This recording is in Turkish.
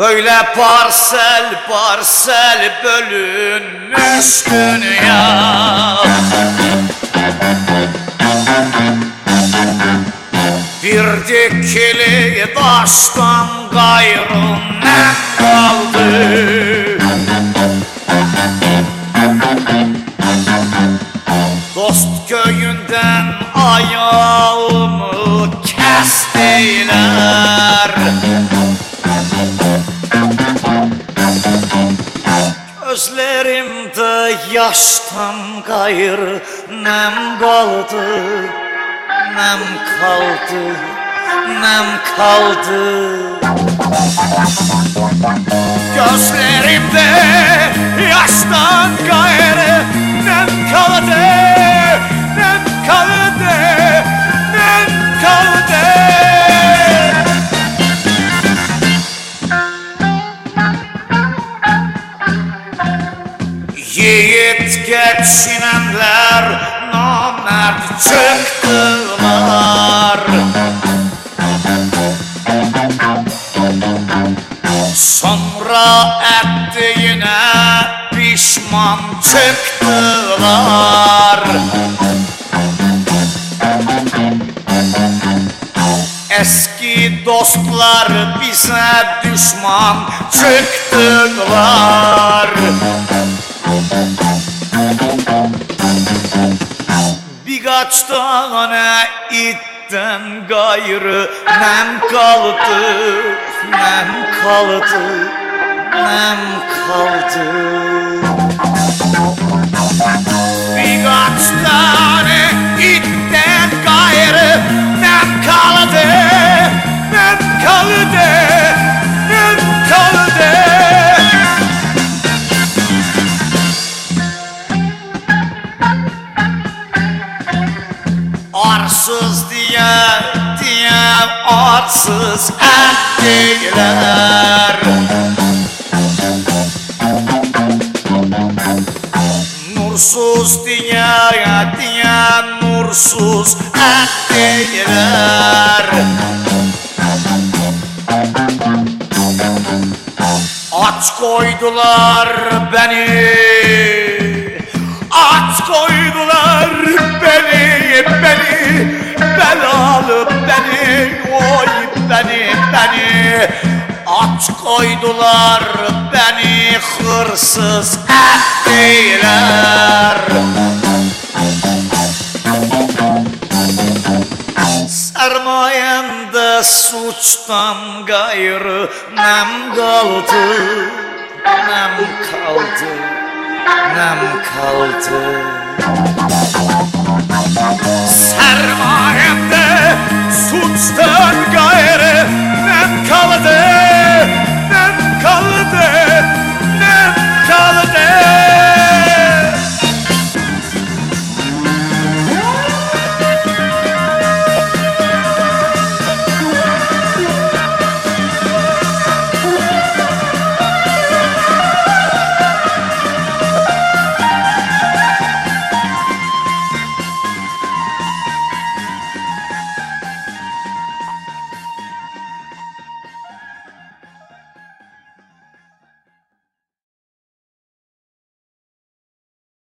Öyle parsel parsel bölünmüş dünya. Bir dikili taştan gayrı ne kaldı? Dost köyünden ayağımı kestiler. Gözlerimde yaştan gayrı nem kaldı, nem kaldı, nem kaldı. Gözlerimde yaştan gayrı nem kaldı, nem kaldı, nem kaldı. Yiğit geçinenler namert çıktılar. Sonra ettiğine pişman çıktılar. Eski dostlar bize düşman çıktılar. Birkaç tane itten gayrı nem kaldı, nem kaldı, nem kaldı. Birkaç tane itten gayrı nem kaldı, nem kaldı, nem kaldı. Arsız diye arsız ettiler. Nursuz diye nursuz ettiler. Aç koydular beni, aç koydular beni, belalı beni, oy beni. Aç koydular beni, hırsız ettiler. Sermayemde suçtan gayrı nem kaldı, nem kaldı, nem kaldı. Sermaye